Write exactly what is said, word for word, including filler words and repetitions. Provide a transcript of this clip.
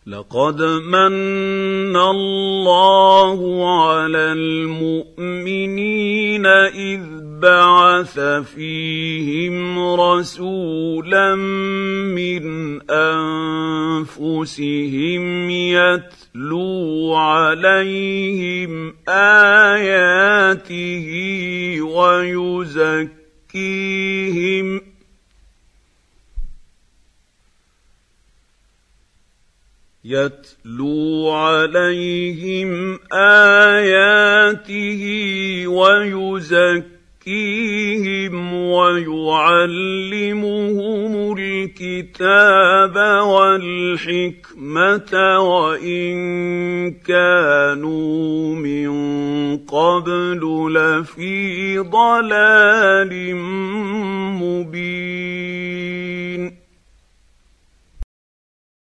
لقد من الله على المؤمنين إذ بعث فيهم رسولا من أنفسهم يتلو عليهم آياته ويزكيهم يتلو عليهم آياته ويزكيهم ويعلمهم الكتاب والحكمة وإن كانوا من قبل لفي ضلال مبين.